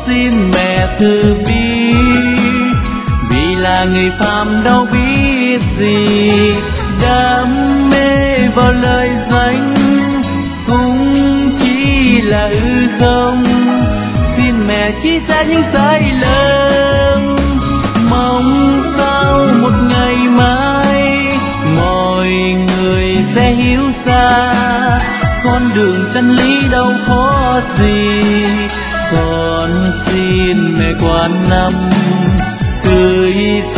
xin mẹ từ bi, vì là người phàm đâu biết gì. Đam mê vào lời danh cũng chỉ là hư không, xin mẹ chỉ ra những sai lầm. Mong sao một ngày mai mọi người sẽ hiểu ra, con đường chân lý đâu khó gì. Con xin mẹ quan năm, cưới